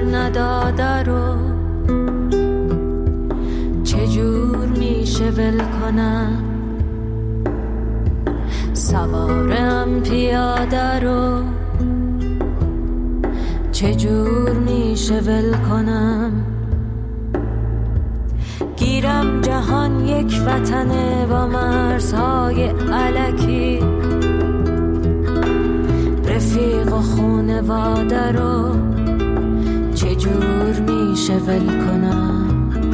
نداده رو چجور میشه ول کنم؟ سوارم پیاده رو چجور میشه ول کنم؟ گیرم جهان یک وطنه با مرزهای الکی، رفیق و خونواده رو چجور میشه ول کنم؟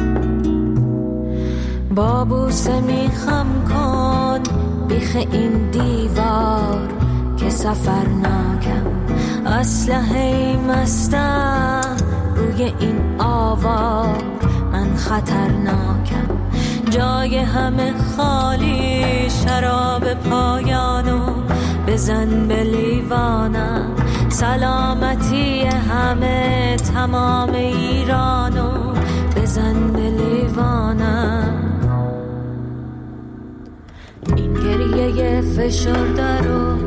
با بوسه میخم کن بیخ این دیوار که سفر ناکم، اسلحه مستم روی این آوار، من خطرناکم. جای همه خالی، شراب پایانو بزن به لیوانم. سلامتی همه تمام ایرانو بزن به لیوانم. این گریه فشرده رو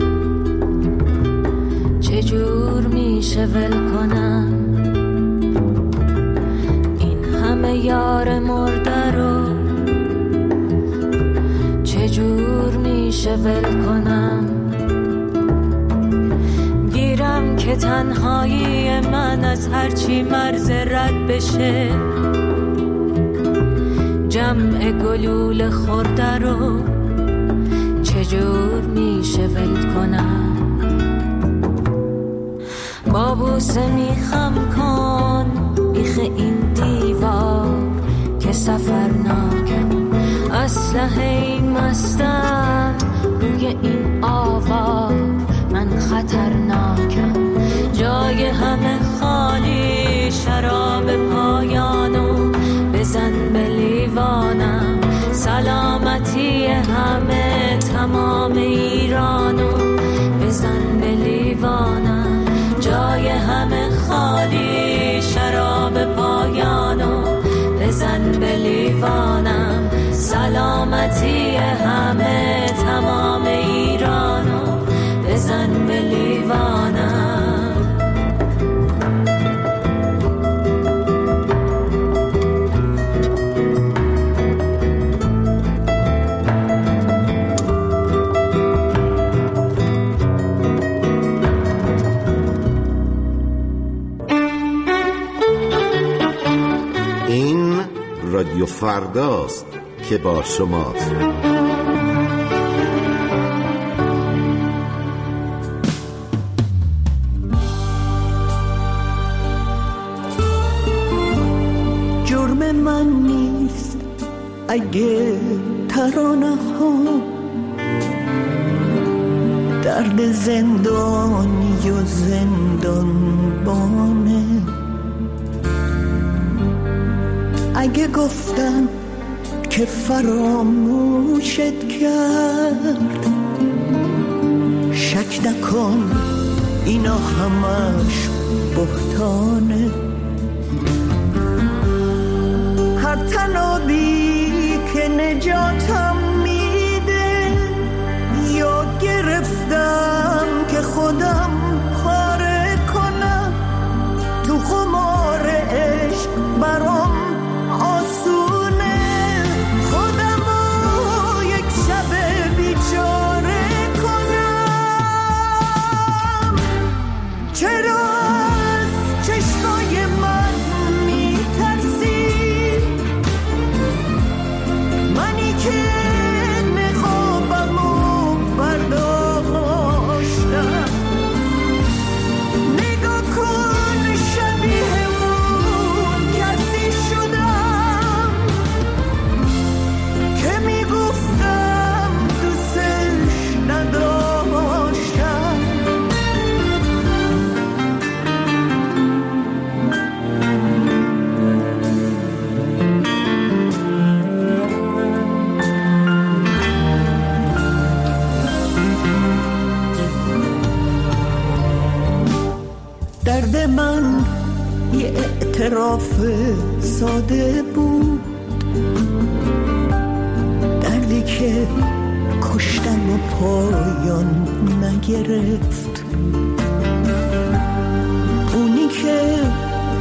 چجور میشه ول کنم؟ این همه یار مرده رو چجور میشه ول کنم؟ گیرم که تنهایی من از هرچی مرز رد بشه، جمع گلول خورده رو چجور میشه ول کنم؟ با بوسه میخم کن بیخ این دیوار که سفر ناکم، اسلحه مستم روی این آوار، من خطرناکم. جای همه خالی، شراب پایانو بزن به لیوانم. سلامتی همه تمام ایرانو بزن به لیوانم. جای همه خالی، شراب پایانو بزن به لیوانم. سلامتی همه تمام ایرانو بزن به لیوانم. رادیو فرداست که با شماست. جرم من نیست اگه ترانه ها درد زندانی و زندانبانه. اگه گفتم که فراموشت کرد، شک نکن اینا همش بهتانه. هر تنابی که نجاتم میده، یا گرفتم که خودم پاره کنم. تو قمار عشق برام آسونه، خودمو یک شب بیچاره کنم. چرا از چشمای من میترسی؟ منی که نقابمو برداشتم. نگاه کن شبیه اون کسی شدم که میگفتم دوستش نداشتم. درد من یه اعتراف ساده بود، دردی که کشتم و پایان نگرفت. اونی که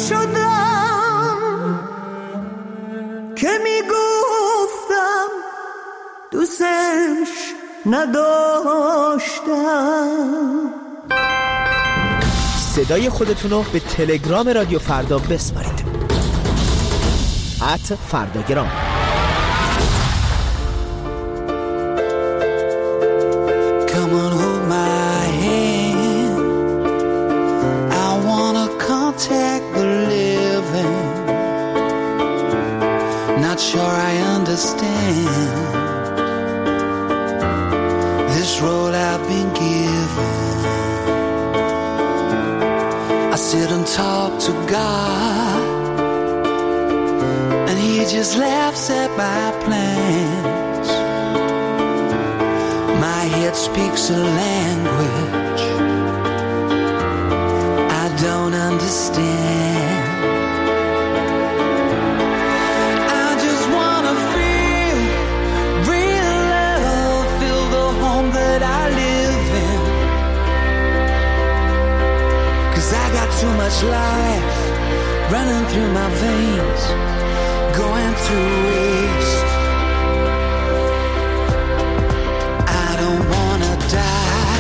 شدم که میگفتم دوستش نداشتم. صدای خودتونو به تلگرام رادیو فردا بسپارید. @فرداگرام. Come on, hold my hand. I wanna contact the living. Not sure I understand this role I've been given. I sit and talk to God, and He just laughs at my plans. My head speaks a language I don't understand. I just wanna feel real love, feel the home that I live in. 'Cause I got too much life running through my veins, going to waste. I don't wanna die,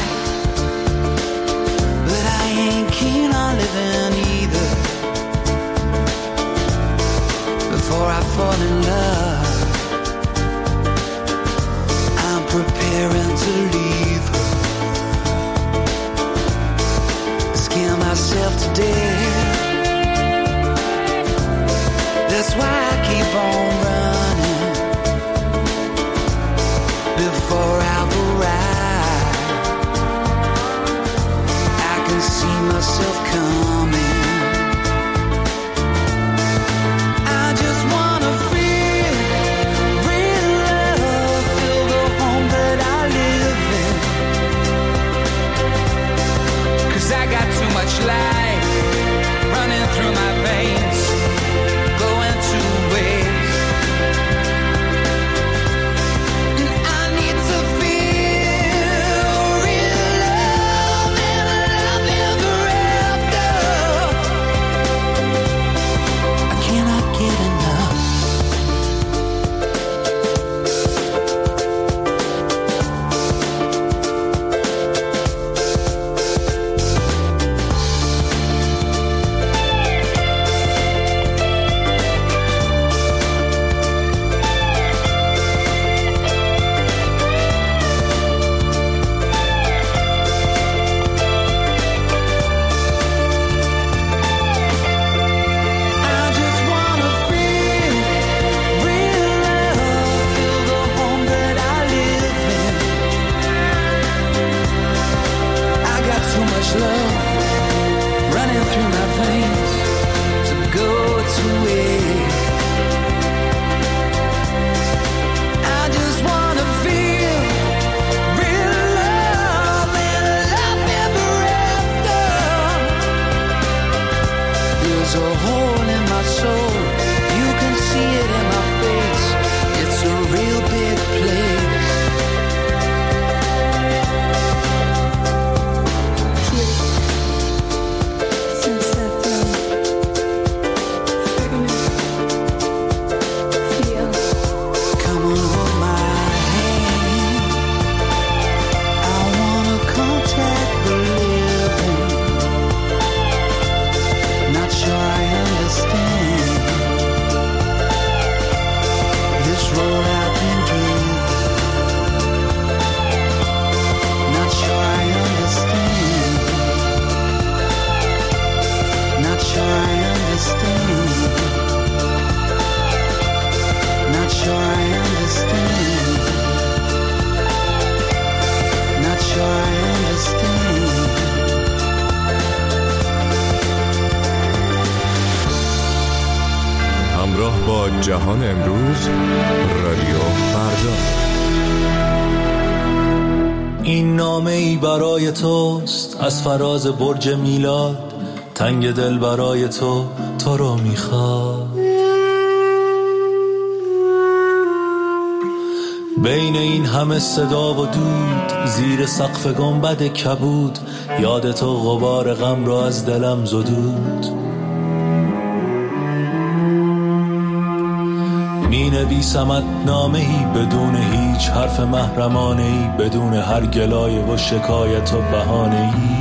but I ain't keen on living either. Before I fall in love, I'm preparing to leave her. Scare myself to death. That's why I keep on running before I've arrived. I can see myself coming. I just wanna feel real love, feel the home that I live in. 'Cause I got too much life running through my veins, going to waste. And I need to feel real love and love ever after. I cannot get enough. I just wanna feel real love, feel the home that I live in. I got too much love running through my veins to go to waste. I just wanna feel real love and love ever after. There's a hole in my soul, you can see it in my face. It's a real big place. Come on, hold my hand. I wanna contact the living. Not sure I understand this road I've been given. Not sure I understand. Not sure I understand. Not sure I understand. Not sure I understand. همراه با جهان امروز، رادیو فردا. این نامه ای برای توست از فراز برج میلاد، تنگ دل برای تو رو میخواد. بین این همه صدا و دود، زیر سقف گنبد کبود، یاد تو غبار غم را از دلم زدود. می نویسمت نامه‌ای بدون هیچ حرف محرمانه‌ای، بدون هر گلایه و شکایت و بهانه‌ای.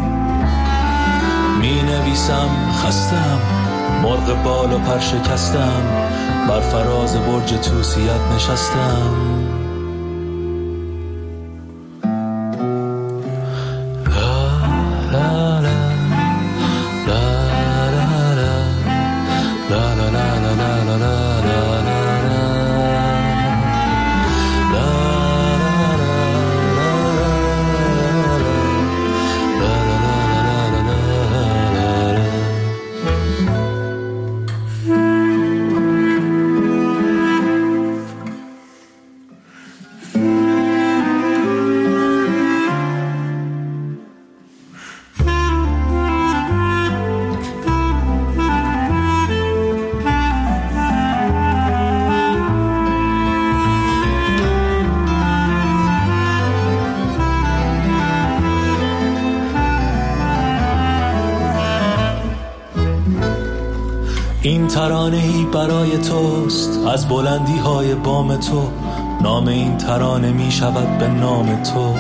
می نویسم خستم، مرغ بال و پر شکستم، بر فراز برج توسیت نشستم. این ترانه‌ای برای توست از بلندی‌های بام تو، نام این ترانه می شود به نام تو.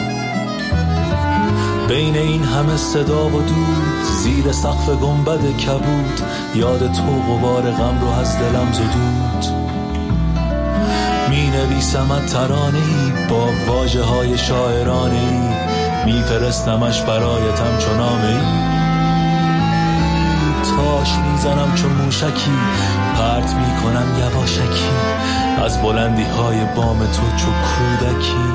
بین این همه صدا و دود، زیر سقف گنبد کبود، یاد تو غبار غم رو از دلم زدود. می نویسمت ترانه‌ای با واژه‌های شاعرانه‌ای، می فرستمش برایتم چو نامه‌ای. تاش میزنم چون موشکی، پرت میکنم یواشکی از بلندی های بام تو چو کودکی.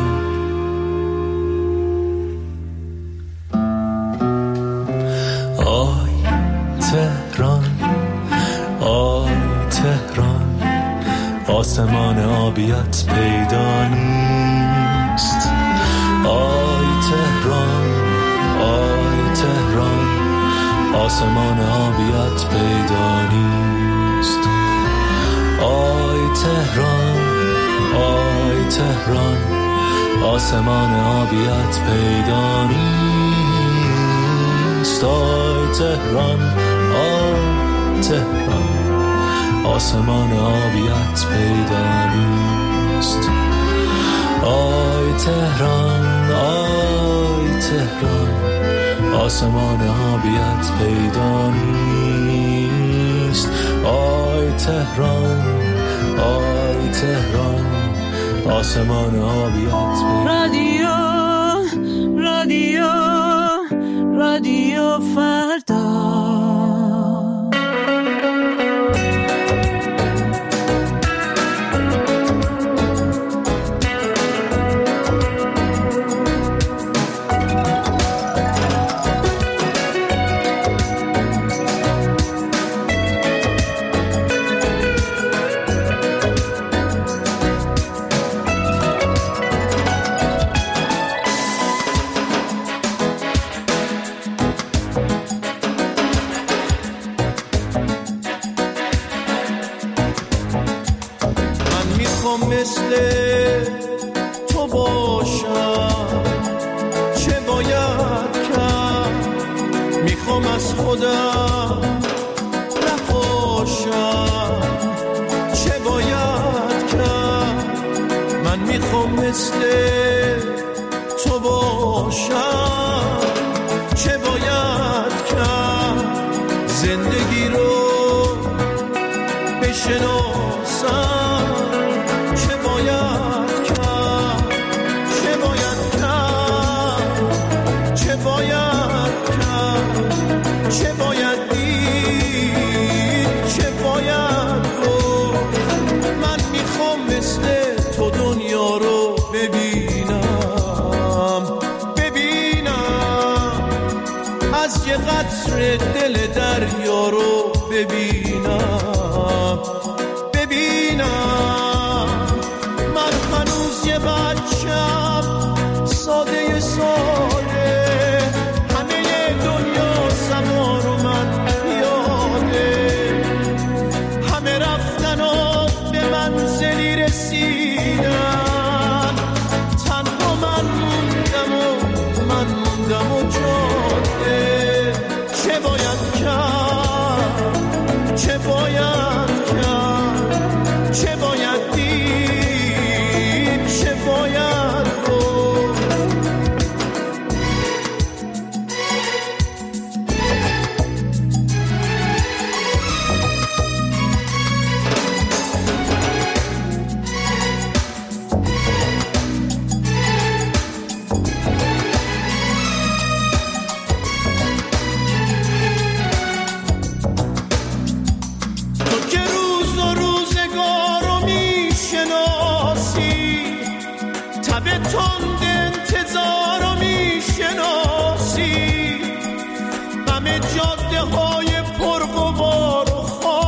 آی تهران، آی تهران، آسمان آبیت پیدا نیست. آی تهران، آی تهران، آسمان آبیت پیدا نیست. آی تهران، آی تهران، آسمان آبیت پیدا نیست. آی تهران، آی تهران، آسمان آبیت پیدا نیست. آی تهران، آی تهران، آسمان آبیت پیدا نیست. آی تهران، آی تهران، آسمان آبیت پیدا نیست. رادیو فردا. مثل تو باشم، چه باید کرد؟ میخوام از خودم نپاشم، چه باید کرد؟ من میخوام مثل تو باشم، چه باید کرد؟ زندگی رو بشناسم، چه باید دید، چه باید گفت؟ من میخوام مثل تو دنیا رو ببینم، از یه قطره دل دریا رو ببینم. من هنوز یه بچم ساده چه باید کرد؟ تند انتظار رو میشناسی، غم جاده های پرغبار و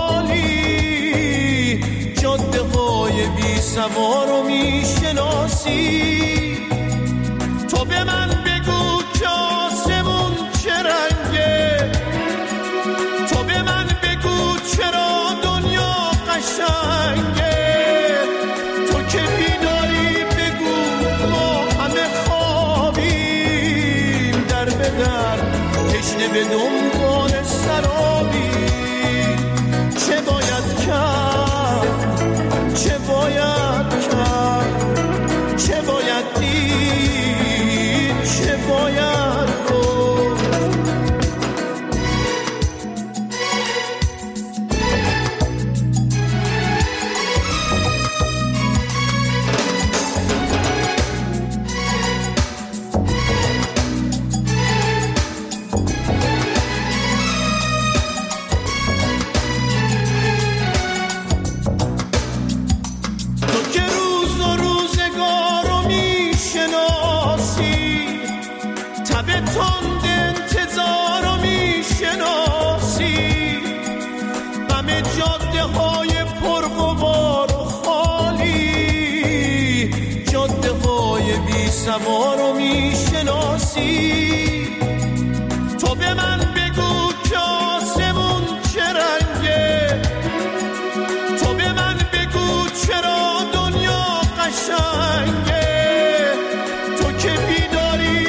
خالی، جاده های بی سوار رو میشناسی. تو به من بگو که آسمون چه رنگه، تو به من بگو چرا دنیا قشنگه، تو که بیداری بگو ما همه خوابیم، در به در تشنه به دنبال سرابی. چه باید کرد، چه باید کرد، چه باید دید، چه باید گفت. تند انتظار رو میشناسی، غم جاده های پرغبار و خالی، جاده های بی سوار رو میشناسی. تو به من بگو که آسمون چه رنگه، تو به من بگو چرا دنیا قشنگه، تو که بیداری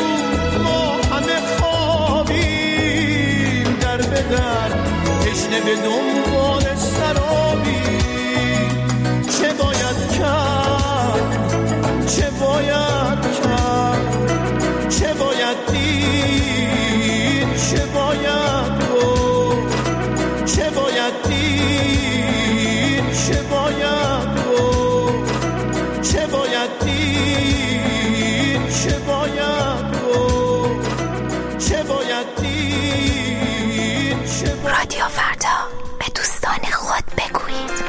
در تشنه به دنبال سرابی. چه باید کرد، چه باید کرد، چه باید دید، چه باید گفت، چه باید دید، چه باید گفت، چه باید دید، چه باید گفت، چه باید دید. رادیو فردا، به دوستان خود بگویید.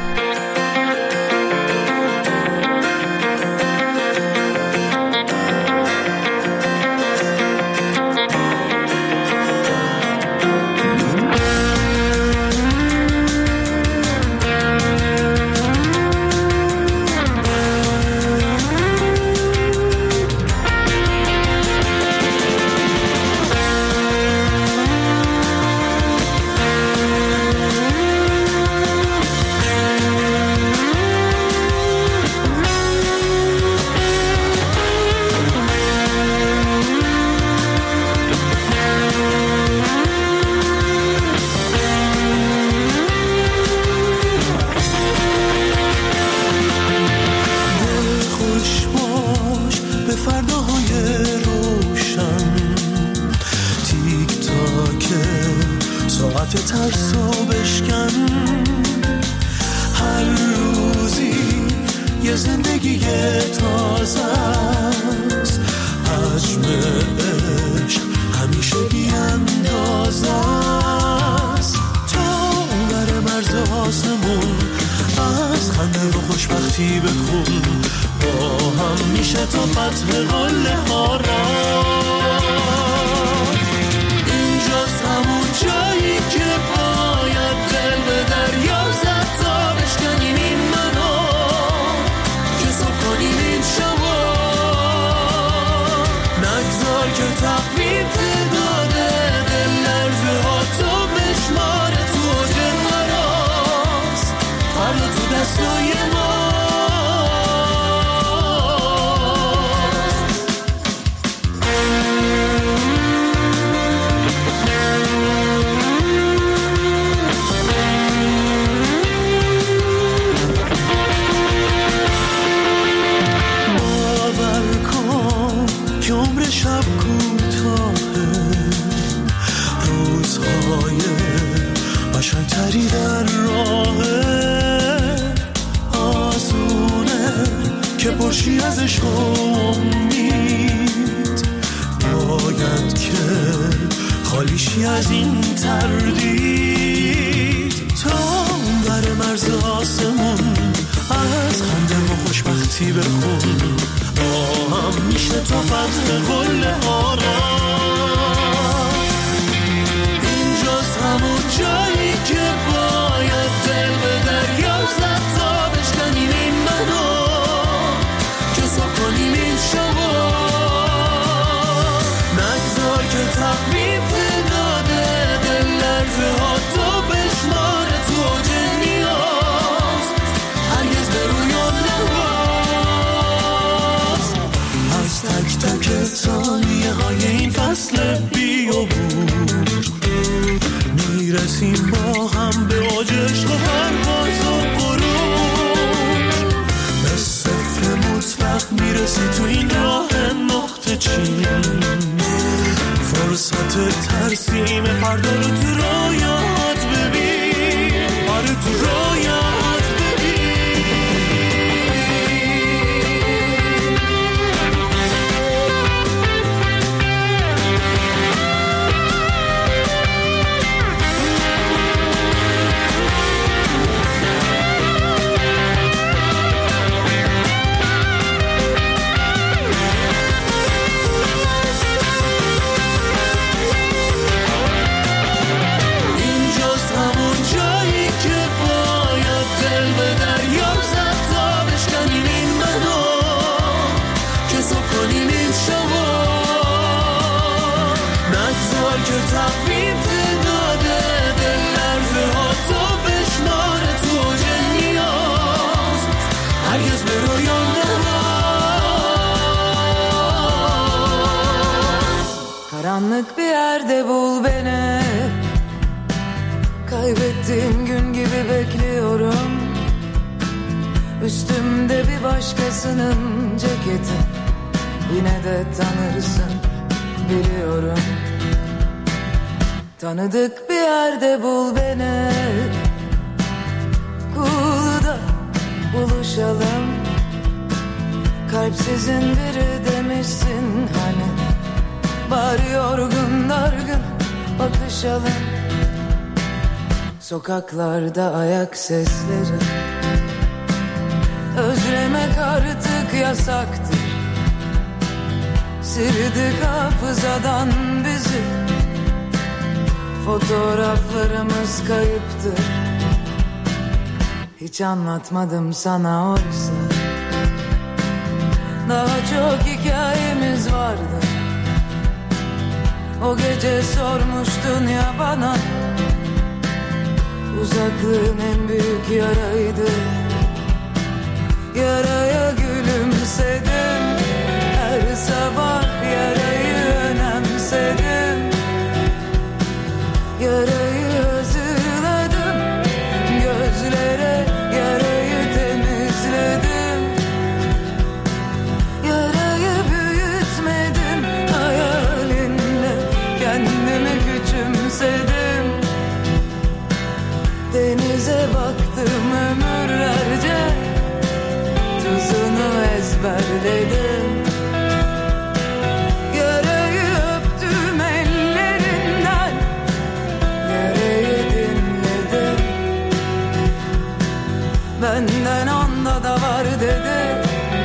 ترسو بشکن، هر روزی یه زندگی تازه است، حجم عشق همیشه بی‌اندازه است. تا بر مرز آسمون از خنده و خوشبختی بخون، با هم میشه تا فتح قله ها رفت. اینجاست همون جایی که باید دل به دریا زد تا بشکنیم این منو، که صبح کنیم این شبا. نگذار که تقویم تعداده دل لرزه ها تو بشماره، تو اوج مراست فردا تو دستای ما. شب کوتاهه، روزهای قشنگتری در راهه، آسونه که پرشی از عشق و امید، باید که خالیشی از این تردید. تا بر مرز آسمون از خنده و خوشبختی بخون، با عشق تو فتح کل آراست. اینجاست همون جایی که باید دل به دریا زد تا بشکنیم این منو که صبح کنیم این شبا. نگذار که تقویم تعداده دل لرزه ها تو بشمار تو اوج نیاز، هرگز به رویان نواز. از تک تک ثانیه های این فصل بیابون میرسیم با هم به اوج عشق و پرواز و غروب. به صفر مطلق میرسی تو این راه نقطه چین، فرصت ترسیم فردا رو تو رویات ببین، آره تو رویات ببین. Karanlık bir yerde bul beni, kaybettiğim gün gibi bekliyorum. Üstümde bir başkasının ceketi, yine de tanırsın biliyorum. Tanıdık bir yerde bul beni, Kulu'da buluşalım. Kalpsizin biri demişsin hani, bari yorgun dargın bakışalım. Sokaklarda ayak sesleri, özlemek artık yasaktır. Sildik hafızadan bizi, fotoğraflarımız kayıptır. Hiç anlatmadım sana oysa, daha çok hikayemiz vardı. O gece sormuştun ya bana, uzaklığın en büyük yaraydı. Yaraya gülümsedim, her sabah yarayı önemsedim. Yarayı hazırladım, gözlere yarayı temizledim. Yarayı büyütmedim, hayalinle kendimi küçümsedim. Denize baktım ömürlerce, tuzunu ezberledim. Yarayı öptüm ellerinden, yarayı dinledim. Benden onda da var dedi,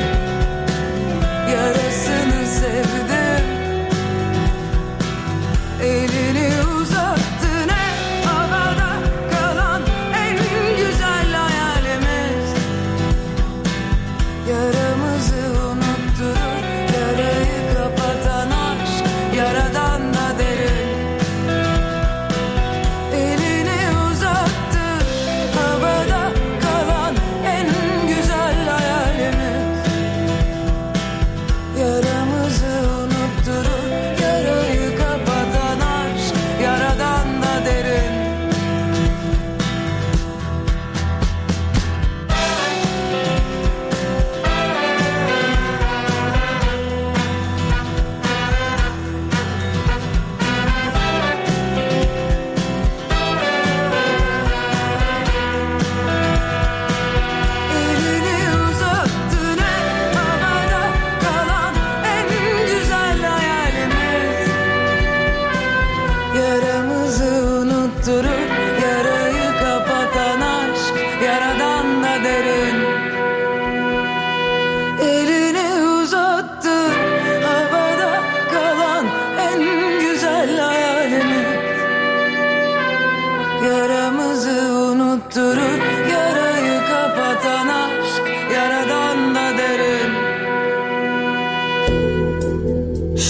yarasını sevdim. Elini uzattı ne havada kalan en güzel hayalimiz. Yaramızı unutturur, yarayı kapatan aşk yaradan da derin. Elini uzattı havada kalan en güzel hayalimiz.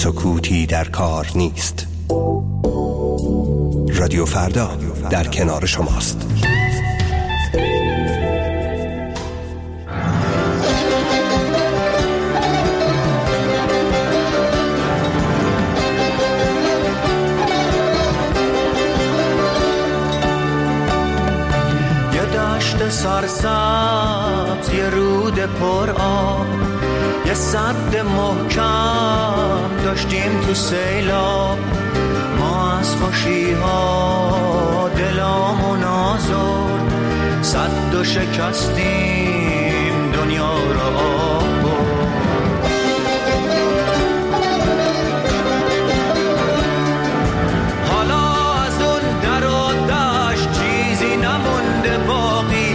سکوتی در کار نیست. رادیو فردا در کنار شماست. سرسبز یه رود پر آب، یه سد محکم داشتیم تو سیلاب. ما از خوشی ها دلامون آزرد، سد و شکستیم دنیا رو آب برد. حالا از اون در و دشت چیزی نمونده باقی،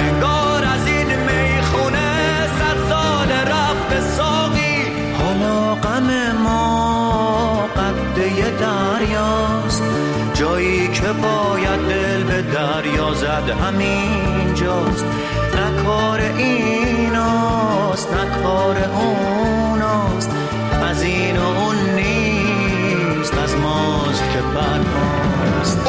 دریاست جایی که باید دل به دریا زد همین جاست. نه کار ایناست نه کار اوناست، از این و اون نیست، از ماست که بر ماست.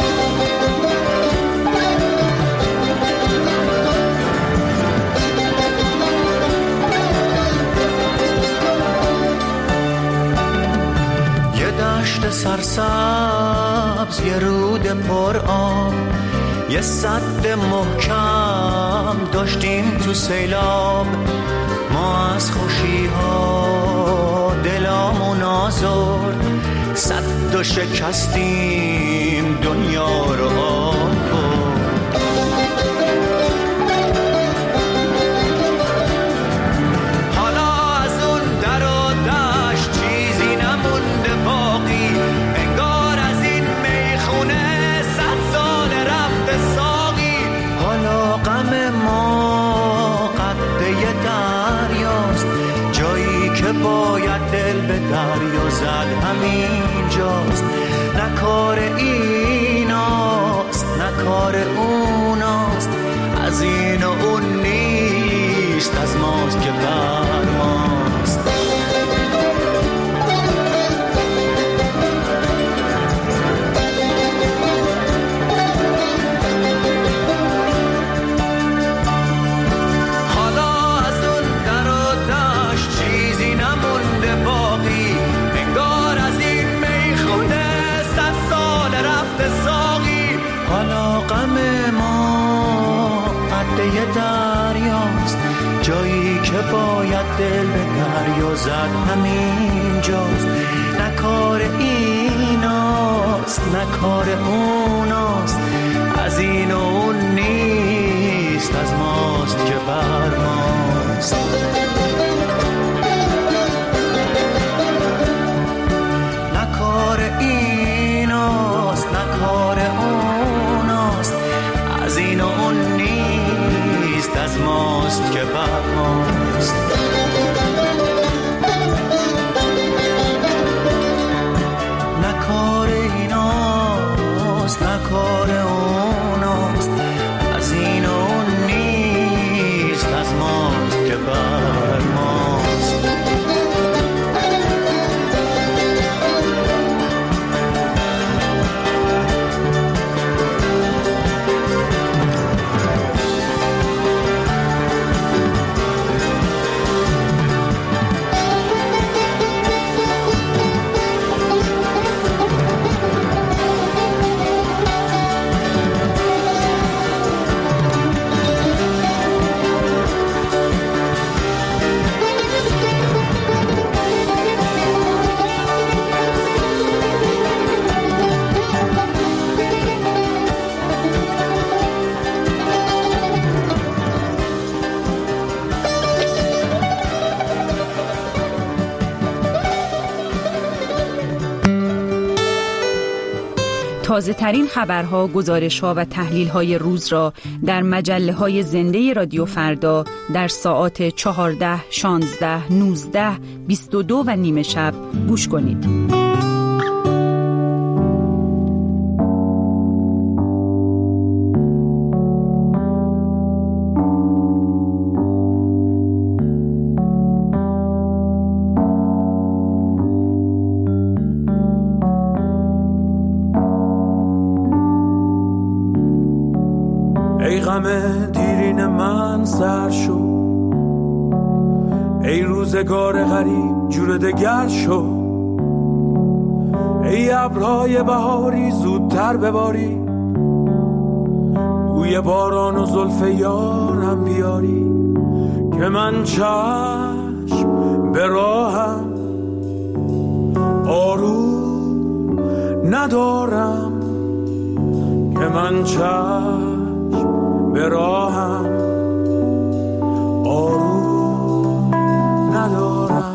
دشت سرسبز یه رود پر آب، یه سد محکم داشتیم تو سیلاب. ما از خوشی ها دلامون آزرد، سد و شکستیم دنیا رو آب برد. باید دل به دریا زد همین جاست. نه کار ایناست نه کار اوناست، از این و اون نیست، از ماست که بر ماست. یه دریاست جایی که باید دل به دریا زد همین جاست. نه کار ایناست نه کار اوناست، از این و اون نیست، از ماست که بر ماست. نه کار ایناست نه کار اوناست، از این و اون نیست، از ماست که بر ماست. نه کار ایناست نه کار اوناست، از این و اون نیست، از ماست که بر ماست. تازه ترین خبرها، گزارش‌ها و تحلیل‌های روز را در مجله‌های زنده رادیو فردا در ساعات 14، 16، 19، 22 و نیم شب گوش کنید. من سر شو، ای روزگار غریب جور دگر شو، ای ابرهای بهاری زودتر بباری، بوی باران و زلف یارم بیاری، که من چشم به راهم آروم ندارم، که من چشم به راهم آروم ندارم.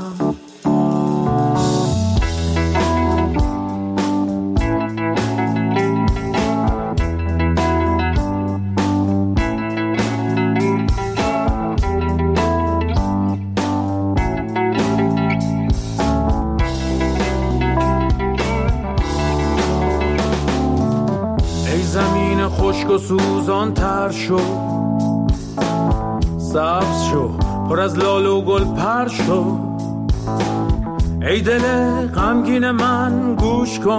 خشک و سوزان تر شو، سبز شو، پر از لاله و گل پر شو، ای دل غمگین من گوش کن،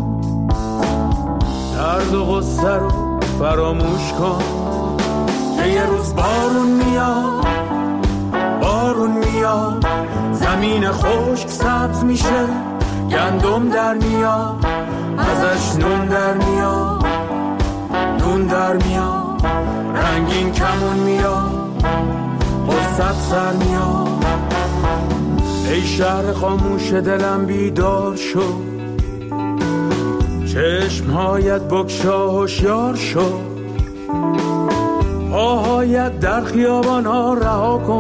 درد و غصه رو فراموش کن، که یه روز بارون میاد، بارون میاد، زمین خشک سبز میشه، گندم در میاد، ازش نون در میاد، نون در میاد، رنگین کمون میاد، قصت سر میاد، ای شهر خاموش دلم بیدار شو، چشمهایت بگشا هوشیار شو، پاهایت در خیابان ها رها کن،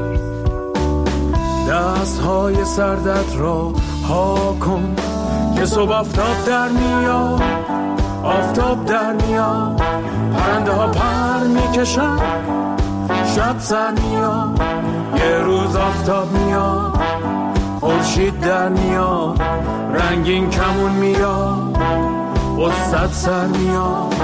دستهای سردت را ها کن، که صبح آفتاب در میاد، آفتاب در میاد، پرنده ها پر میکشن، شب سر میاد، یه روز آفتاب میاد، خورشید در میاد، رنگین کمون میاد، قصت سر میاد.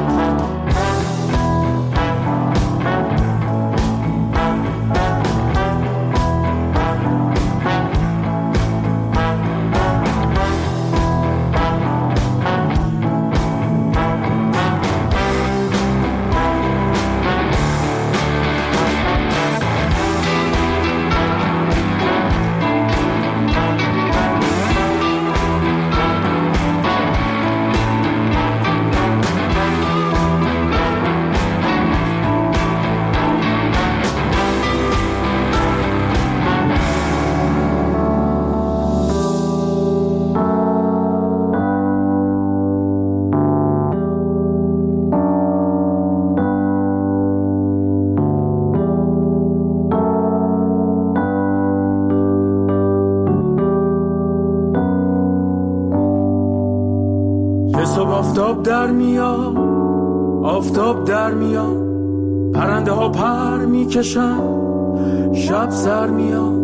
آفتاب در میاد، آفتاب در میاد، پرنده ها پر میکشن، شب سر میاد.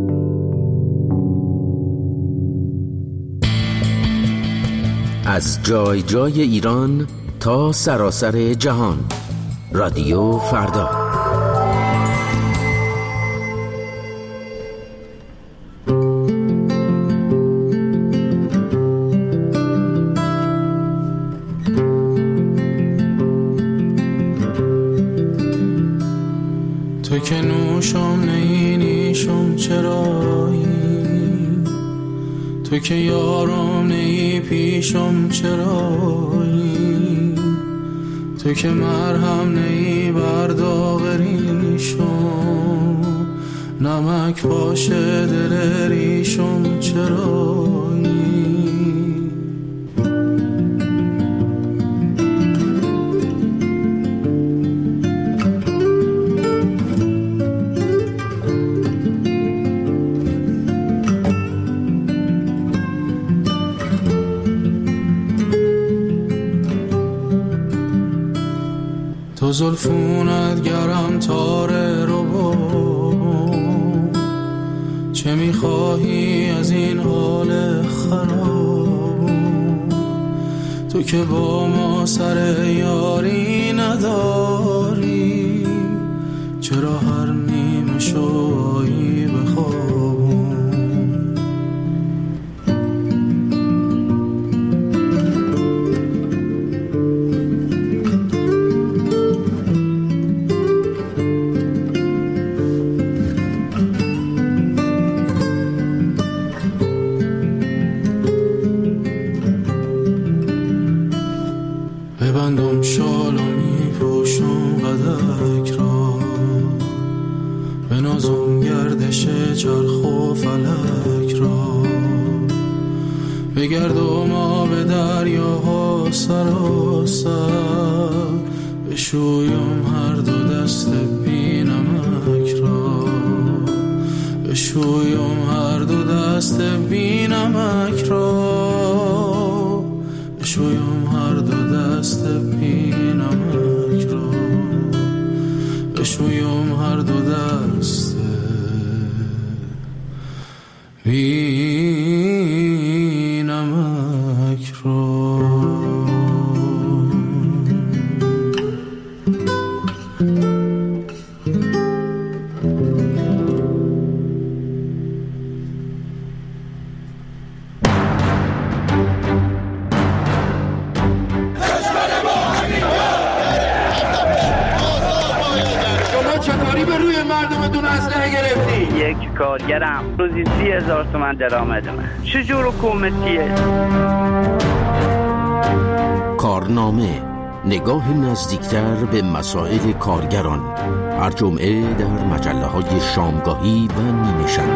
از جای جای ایران تا سراسر جهان، رادیو فردا. تو که نوشم نیشم چرایی، تو که یارم نی پیشم چرایی، تو که مرهم نی برداغریشم، نمک باشه دل ریشم چرایی. تو زلفونت گرم تاره رو بام، چه میخواهی از این حال خراب؟ تو که با ما سر یاری نداری، چرا هر نیمه شویی بخواب؟ بنازم گردش چرخ و فلک را، بگردم آب دریاها سراسر، بشویم هر دو دست بی نمک را، بشویم هر دو دست بی نمک را، بشویم هر دو دست بی نمک را، بشویم هر دو دست بی نمک را. کارگرم روزی 30,000 تومان درآمدمه. چجور حکومتیه؟ کارنامه، نگاه نزدیکتر به مسائل کارگران، هر جمعه در مجله‌های شامگاهی و نیمه شب.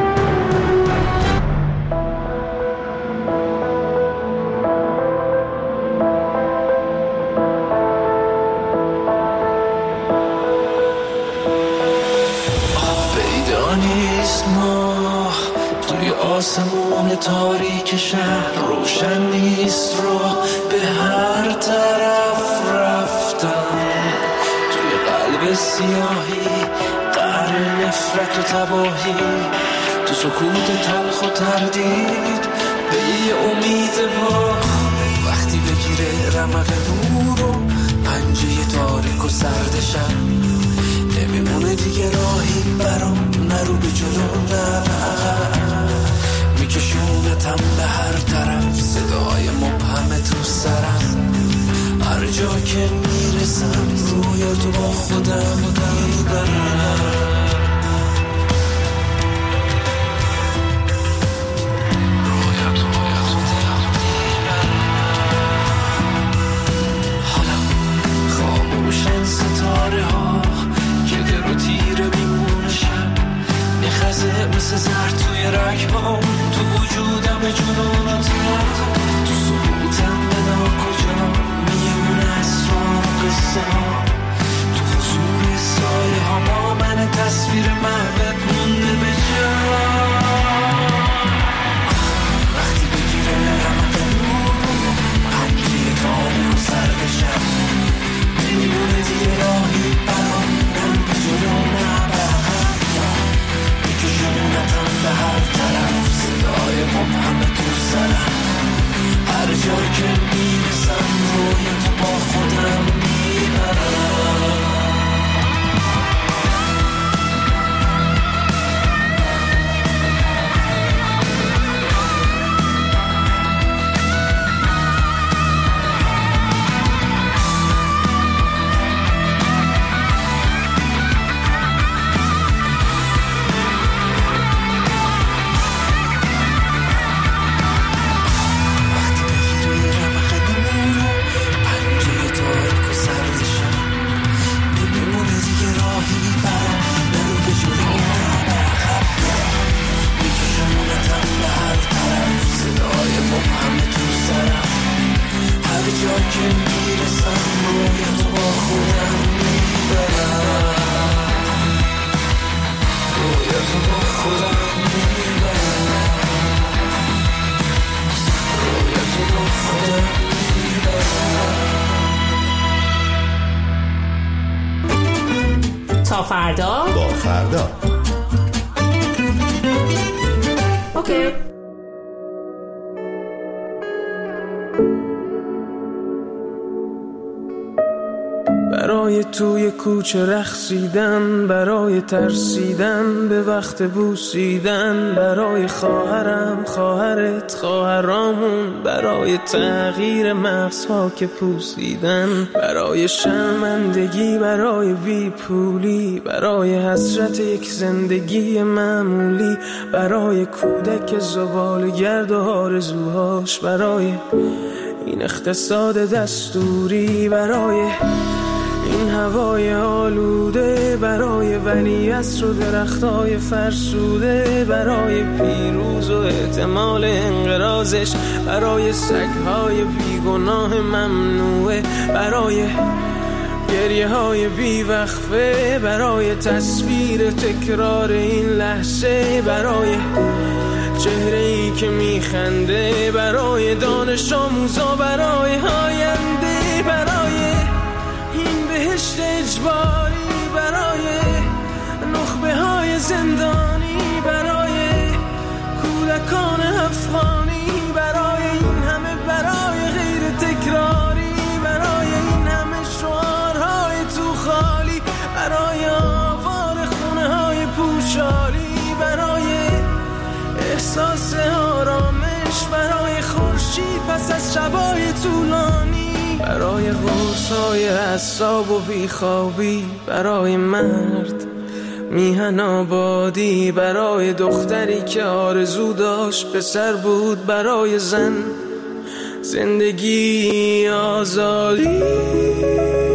آسمون تاریک شهر روشن نیست، رو به هر طرف رفتم، توی قلب سیاهی قهر نفرت و تباهی، تو سکوت تلخ و تردید به یه امید وقتی بگیره رمق نور و پنجه تاریک و سرد شب، نمیمونه دیگه راهی برام، نرو به جلو نه به عقب، میکشونتم به هر طرف، صدای مبهم تو سرم، هر جا که میرسم روی تو با خودم میبرم. حالا خاموشن ستاره ها که در و تیره میمونه شب، میخزه مثل زرد توی رگهام، تو وجودم جنون و ترد، تو سکوتم به ناکجا میمونه اسرار قصه ها، تو حضور سایه ها با من تصویر محوت مونده به جا. وقتی بگیره رمق نور پنجه تاریک و سرد شب، نمیمونه دیگه راهی برام، نرو به جلو نه به عقب، میکشونتم به هر طرف، صدای مبهم تو سرم، هر جا که میرسم روی تو با خودم میبرم. تا فردا با فردا. اوکی. برای توی کوچه رقصیدن، برای ترسیدن به وقت بوسیدن، برای خواهرم، خواهرت، خواهرامون، برای تغییر مغزها که پوسیدن، برای شرمندگی، برای بیپولی، برای حسرت یک زندگی معمولی، برای کودک زباله‌گرد و آرزوهاش، برای این اقتصاد دستوری، برای این هوای آلوده، برای ولیعصر و درختای فرسوده، برای پیروز و احتمال انقراضش، برای سگهای بیگناه ممنوعه، برای گریه های بیوقفه، برای تصویر تکرار این لحظه، برای چهره ای که میخنده، برای دانش آموزا، برای آینده، برای این بهشت اجباری، برای نخبه های زندانی، برای کودکان افغانی، برای این همه، برای غیر تکراری، برای این همه شعارهای تو خالی، برای آوار خونه های پوشالی، برای احساس آرامش، برای خورشید پس از شبای طولانی، برای قرصای اعصاب و بیخوابی، برای مرد میهن آبادی، برای دختری که آرزو داشت پسر بود، برای زن زندگی آزادی.